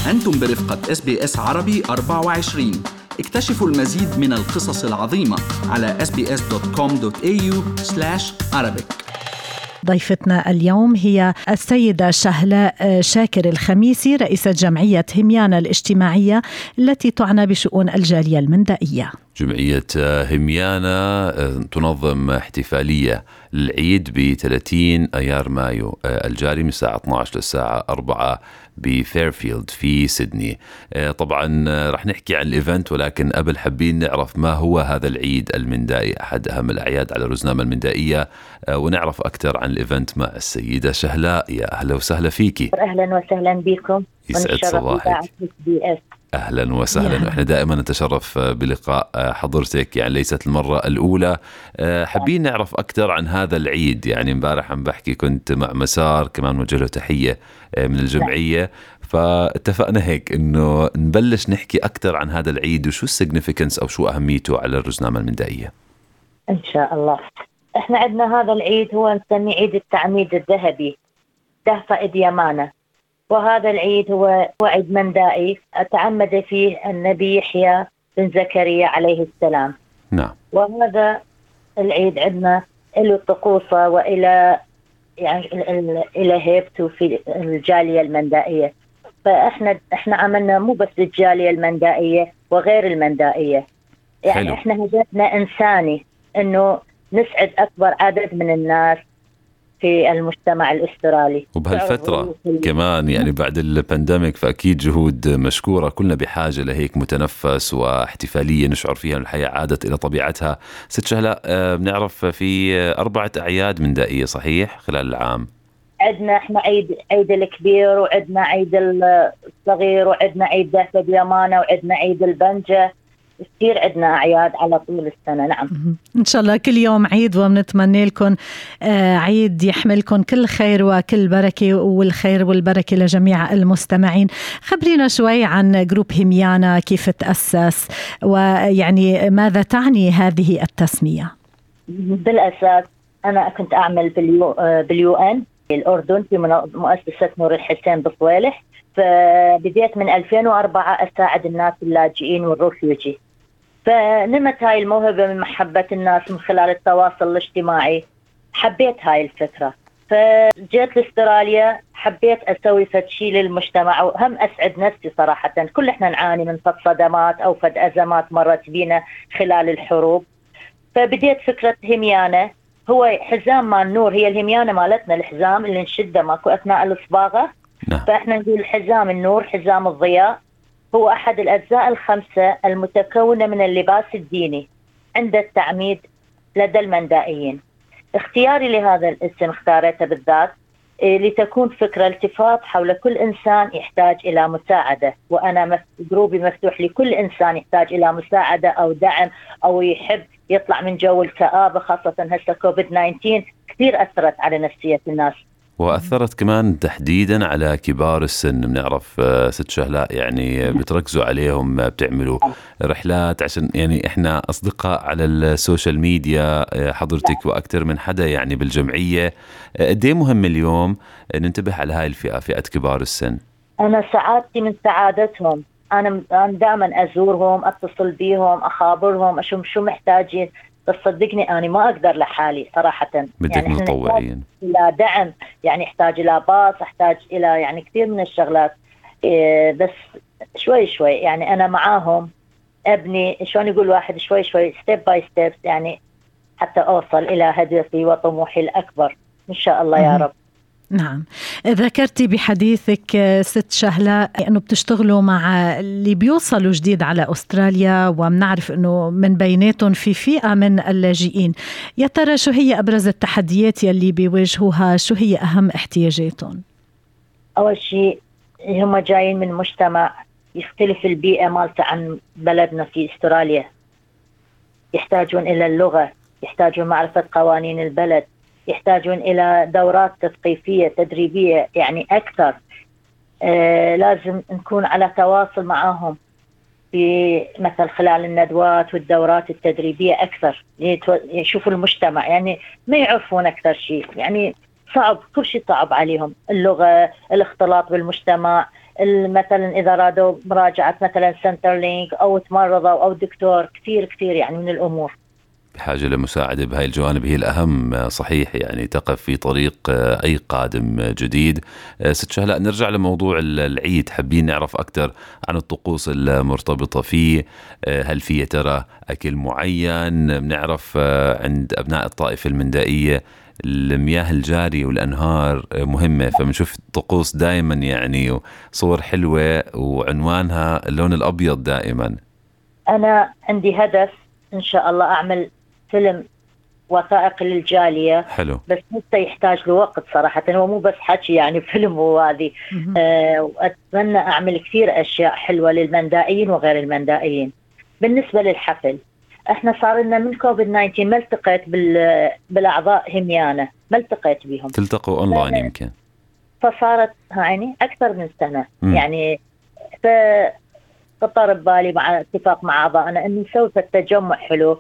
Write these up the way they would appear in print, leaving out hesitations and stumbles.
أنتم برفقة SBS عربي 24. اكتشفوا المزيد من القصص العظيمة على sbs.com.au/Arabic. ضيفتنا اليوم هي السيدة شهلاء شاكر الخميسي، رئيسة جمعية هميانا الاجتماعية التي تعنى بشؤون الجالية المندائية. جمعية هميانا تنظم احتفالية للعيد ب30 أيار مايو الجاري من الساعة 12 للساعة 4 بفيرفيلد في سيدني. طبعا رح نحكي عن الإيفنت، ولكن قبل حابين نعرف ما هو هذا العيد المندائي، أحد أهم الأعياد على روزنامة المندائية، ونعرف أكثر عن الإيفنت مع السيدة شهلاء. يا أهلا وسهلا فيكي. أهلا وسهلا بكم. يسعد صباحك. أهلا وسهلا. إحنا دائما نتشرف بلقاء حضرتك، يعني ليست المرة الأولى. حابين نعرف أكثر عن هذا العيد. يعني امبارح عم بحكي كنت مع مسار كمان وجه له تحية من الجمعية، فاتفقنا هيك إنه نبلش نحكي أكثر عن هذا العيد وشو السيجنيفيكنس أو شو أهميته على الروزنامة المندائية. إن شاء الله. إحنا عندنا هذا العيد هو نسميه عيد التعميد الذهبي، تهفى إديمانة. وهذا العيد هو عيد مندائي تعمد فيه النبي يحيى بن زكريا عليه السلام. نعم. وهذا العيد عندنا له طقوسه وإلى يعني إلى هيبته في الجالية المندائية. فإحنا عملنا مو بس الجالية المندائية وغير المندائية، يعني حلو. إحنا هدفنا إنساني، إنه نسعد أكبر عدد من الناس في المجتمع الأسترالي. وبهالفترة كمان يعني بعد البانديميك، فأكيد جهود مشكورة. كلنا بحاجة لهيك متنفس واحتفالية نشعر فيها الحياة عادت إلى طبيعتها. ست شهلاء، بنعرف في 4 أعياد مندائية صحيح خلال العام؟ عندنا احنا عيد الكبير، وعندنا عيد الصغير، وعندنا عيد دهفة ديمانة، وعندنا عيد البنجة. كثير عندنا أعياد على طول السنة. نعم. إن شاء الله كل يوم عيد، وبنتمنى لكم عيد يحملكم كل خير وكل بركة، والخير والبركة لجميع المستمعين. خبرينا شوي عن جروب هميانا، كيف تأسس، ويعني ماذا تعني هذه التسمية؟ بالأساس أنا كنت أعمل باليو الأردن في مؤسسة نور الحسين بصويلح. فبديت من 2004 أساعد الناس اللاجئين والرفيوجي. فنمت هاي الموهبة من محبة الناس من خلال التواصل الاجتماعي. حبيت هاي الفكرة، فجيت لاستراليا حبيت أسوي فد شيء للمجتمع، وهم أسعد نفسي صراحة. كل إحنا نعاني من فد صدمات أو فد أزمات مرت بينا خلال الحروب. فبديت فكرة هميانة، هو حزام مال نور. هي الهميانة مالتنا الحزام اللي نشده ماكو أثناء الإصباغة. نعم. فإحنا نقول حزام النور، حزام الضياء. هو أحد الأجزاء الخمسة المتكونة من اللباس الديني عند التعميد لدى المندائيين. اختياري لهذا الاسم اختارته بالذات لتكون فكرة التفات حول كل إنسان يحتاج إلى مساعدة. وأنا جروبي مفتوح لكل إنسان يحتاج إلى مساعدة أو دعم، أو يحب يطلع من جو الكآبة، خاصة هسه كوفيد-19 كثير أثرت على نفسية الناس، وأثرت كمان تحديدا على كبار السن. بنعرف ست شهلاء يعني بتركزوا عليهم، بتعملوا رحلات، عشان يعني إحنا أصدقاء على السوشيال ميديا حضرتك وأكثر من حدا يعني بالجمعية. قديه مهم اليوم ننتبه على هاي الفئة، فئة كبار السن. أنا سعادتي من سعادتهم. أنا دائما أزورهم، أتصل بيهم، أخابرهم، أشوف شو محتاجين. تصدقني أنا ما أقدر لحالي صراحة. بدك يعني متطوعين إلى دعم، يعني أحتاج إلى باص، أحتاج إلى يعني كثير من الشغلات. بس شوي شوي يعني أنا معاهم أبني، شلون يقول واحد، شوي شوي step by step، يعني حتى أوصل إلى هدفي وطموحي الأكبر إن شاء الله يا رب. نعم. ذكرتي بحديثك ست شهلاء أنه بتشتغلوا مع اللي بيوصلوا جديد على أستراليا، ومنعرف أنه من بيناتهم في فئة من اللاجئين. يا ترى شو هي أبرز التحديات يلي بيواجهوها؟ شو هي أهم احتياجاتهم؟ أول شيء هم جايين من مجتمع يختلف البيئة مالته عن بلدنا في أستراليا. يحتاجون إلى اللغة، يحتاجون معرفة قوانين البلد، يحتاجون إلى دورات تثقيفية تدريبية يعني أكثر. لازم نكون على تواصل معهم في مثل خلال الندوات والدورات التدريبية أكثر، يشوفوا المجتمع، يعني ما يعرفون أكثر شيء. يعني صعب، كل شيء صعب عليهم، اللغة، الاختلاط بالمجتمع، مثلا إذا رادوا مراجعة مثلا سنترلينك أو تمرضوا أو دكتور، كثير يعني من الأمور. بحاجة لمساعدة بهاي الجوانب هي الأهم، صحيح، يعني تقف في طريق أي قادم جديد. ست شهلاء، نرجع لموضوع العيد، حابين نعرف أكثر عن الطقوس المرتبطة فيه. هل في ترى أكل معين؟ بنعرف عند أبناء الطائفة المندائية المياه الجارية والأنهار مهمة، فبنشوف طقوس دائما يعني صور حلوة وعنوانها اللون الأبيض دائما. أنا عندي هدف إن شاء الله أعمل فيلم وثائقي للجالية. حلو. بس لسه يحتاج له وقت صراحة، هو مو بس حكي يعني فيلم وهذه. وأتمنى أعمل كثير أشياء حلوة للمندائيين وغير المندائيين. بالنسبة للحفل، احنا صار لنا من كوفيد-19 ما التقيت بالأعضاء هميانة، ما التقيت بهم. تلتقوا أونلاين يمكن؟ فصارت يعني أكثر من سنة. يعني فطر ببالي مع اتفاق مع أعضائنا أن نسوي التجمع حلو،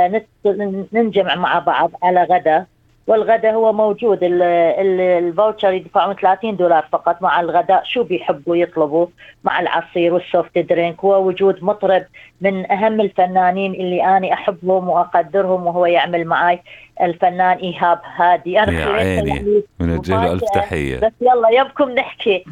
ننجمع مع بعض على غدا. والغدا هو موجود، الفاوتشر يدفعون $30 فقط مع الغداء، شو بيحبوا يطلبوا مع العصير والسوفت درينك، ووجود مطرب من أهم الفنانين اللي أنا أحبهم وأقدرهم وهو يعمل معي، الفنان إيهاب هادي. أنا يا عيني، ونجيله ألف تحية. بس يلا يبكم نحكي.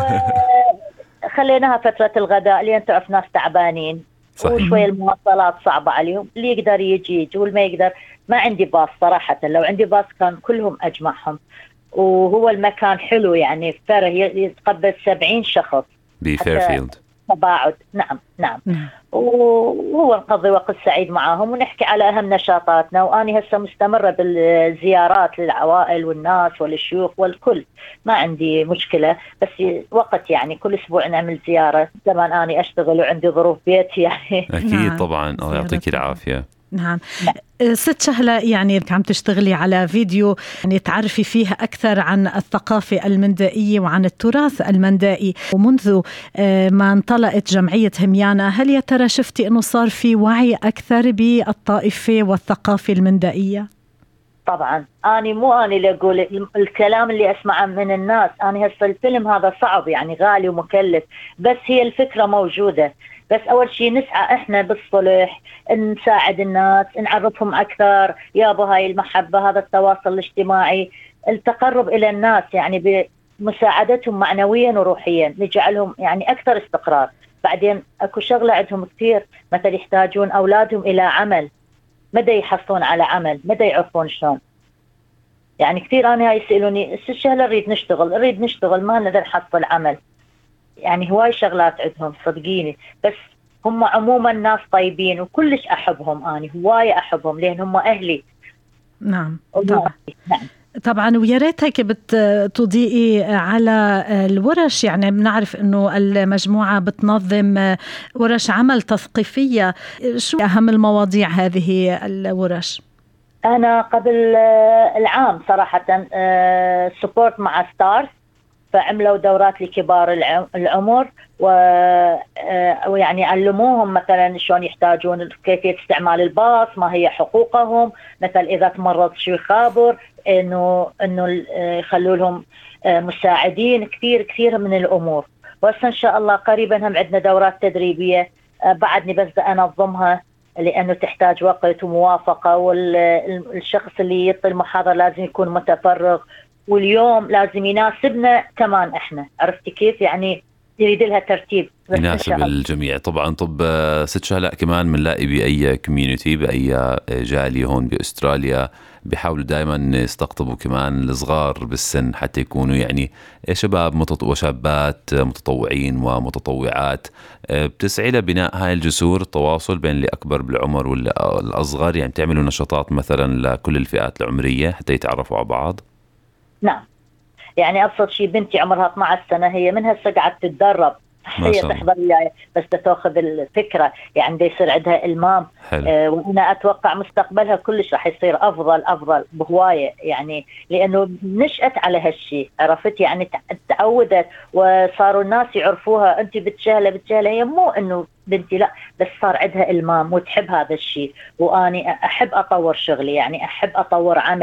خليناها فترة الغداء لين تعرف ناس تعبانين. صحيح. وشوية المواصلات صعبة عليهم، اللي يقدر يجي واللي ما يقدر. ما عندي باص صراحة، لو عندي باص كان كلهم أجمعهم. وهو المكان حلو يعني فره يتقبل 70 شخص بفيرفيلد تباعد. نعم. وهو نقضي وقت سعيد معاهم ونحكي على أهم نشاطاتنا. وأنا هسه مستمرة بالزيارات للعوائل والناس والشيوخ والكل، ما عندي مشكلة. بس وقت يعني كل أسبوع نعمل زيارة. زمان أنا أشتغل وعندي ظروف بيتي يعني. أكيد طبعا، الله يعطيك العافية. نعم. ست شهلاء، يعني عم تشتغلي على فيديو يعني تعرفي فيها أكثر عن الثقافة المندائية وعن التراث المندائي. ومنذ ما انطلقت جمعية هميانة، هل يا ترى شفتي أنه صار في وعي أكثر بالطائفة والثقافة المندائية؟ طبعا أنا اللي أقول الكلام اللي أسمعه من الناس. أنا هسه الفيلم هذا صعب يعني غالي ومكلف، بس هي الفكرة موجودة. بس أول شيء نسعى إحنا بالصلح، نساعد الناس، نعرفهم أكثر يابا هاي المحبة، هذا التواصل الاجتماعي، التقرب إلى الناس يعني بمساعدتهم معنويا وروحيا، نجعلهم يعني أكثر استقرار. بعدين أكو شغلة عندهم كثير، مثل يحتاجون أولادهم إلى عمل، مدى يحصلون على عمل، مدى يعرفون شلون. يعني كثير أنا يسألوني الشهلة نريد نشتغل ما نقدر نحصل عمل. يعني هواي شغلات عندهم صدقيني. بس هم عموما ناس طيبين وكلش أحبهم، أنا هواي أحبهم لأن هم أهلي. نعم طبعا. نعم. طبعا. ويا ريت هيك بتضيئي على الورش. يعني بنعرف انه المجموعة بتنظم ورش عمل تثقيفية، شو أهم المواضيع هذه الورش؟ أنا قبل العام صراحة سبورت مع ستارز، فعملوا دورات لكبار العمر ويعني علموهم مثلا شلون يحتاجون، كيفية استعمال الباص، ما هي حقوقهم، مثلا إذا تمرض شو يخابر، إنه يخلوا لهم مساعدين، كثير من الأمور. وهسه إن شاء الله قريبا هم عندنا دورات تدريبية بعدني بس أنظمها لأنه تحتاج وقت وموافقة، والشخص اللي يعطي المحاضرة لازم يكون متفرغ، واليوم لازم يناسبنا كمان احنا، عرفتي كيف يعني يريد لها ترتيب يناسب الجميع. طبعا. طب ست شهلاء، كمان بنلاقي بأي كوميونتي بأي جالية هون بأستراليا بيحاولوا دائما يستقطبوا كمان الصغار بالسن حتى يكونوا يعني شباب وشابات متطوعين ومتطوعات، بتسعي لبناء هاي الجسور، التواصل بين اللي أكبر بالعمر والأصغر، يعني تعملوا نشاطات مثلا لكل الفئات العمرية حتى يتعرفوا على بعض. نعم. يعني أبسط شيء بنتي عمرها 12 سنة، هي من هسه قاعدة تتدرب، هي تحضر لي بس تاخذ الفكرة، يعني دا يصير عندها إلمام. وأنا أتوقع مستقبلها كلش راح يصير أفضل بهواية، يعني لأنه نشأت على هالشيء، عرفت يعني تعودت وصاروا الناس يعرفوها. أنت بتجهلة هي مو إنه بنتي لا، بس صار عندها إلمام وتحب هذا الشيء. وأني أحب أطور شغلي، يعني أحب أطور عملي،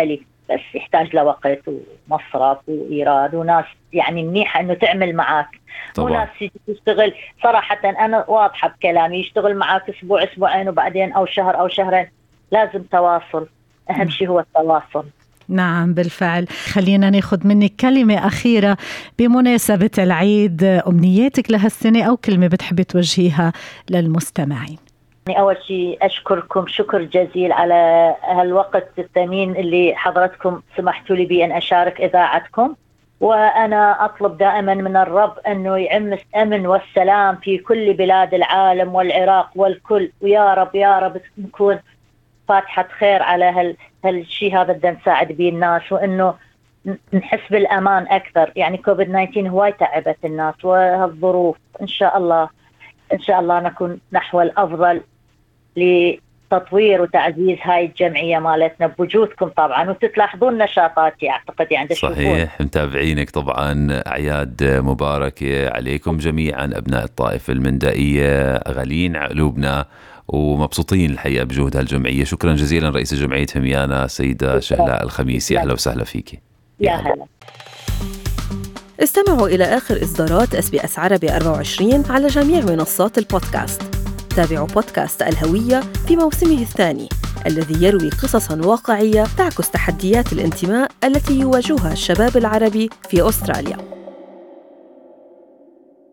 بس يحتاج لوقت ومصرف وإيراد وناس يعني منيحة إنه تعمل معك. طبعا. وناس تشتغل صراحة، أنا واضحة بكلامي، يشتغل معك أسبوع أسبوعين وبعدين أو شهر أو شهرين. لازم تواصل، أهم شيء هو التواصل. نعم بالفعل. خلينا ناخذ منك كلمة أخيرة بمناسبة العيد، أمنياتك لهالسنة أو كلمة بتحبي توجهيها للمستمعين. أول شيء أشكركم شكر جزيل على هالوقت الثمين اللي حضرتكم سمحتوا لي بأن أشارك إذاعتكم، وأنا أطلب دائما من الرب أنه يعم الأمن والسلام في كل بلاد العالم والعراق والكل، ويا رب يا رب نكون فاتحة خير على هالشيء هذا، بدنا نساعد به الناس وإنه نحس بالأمان أكثر. يعني كوفيد 19 هواي تعبت الناس وهالظروف، إن شاء الله نكون نحو الأفضل لتطوير وتعزيز هاي الجمعية مالتنا بوجودكم طبعا، وتلاحظون نشاطاتي أعتقد يعني. صحيح، متابعينك طبعا. أعياد مباركة عليكم جميعا أبناء الطائفة المندائية، غالين على قلوبنا ومبسوطين الحقيقة بجهود هالجمعية. شكرا جزيلا رئيس جمعية هميانا سيدة شهلاء الخميسي، أهلا وسهلا فيك. يا هلا. استمعوا إلى آخر إصدارات SBS عربي 24 على جميع منصات البودكاست. تابعوا بودكاست الهوية في موسمه الثاني الذي يروي قصصاً واقعية تعكس تحديات الانتماء التي يواجهها الشباب العربي في أستراليا.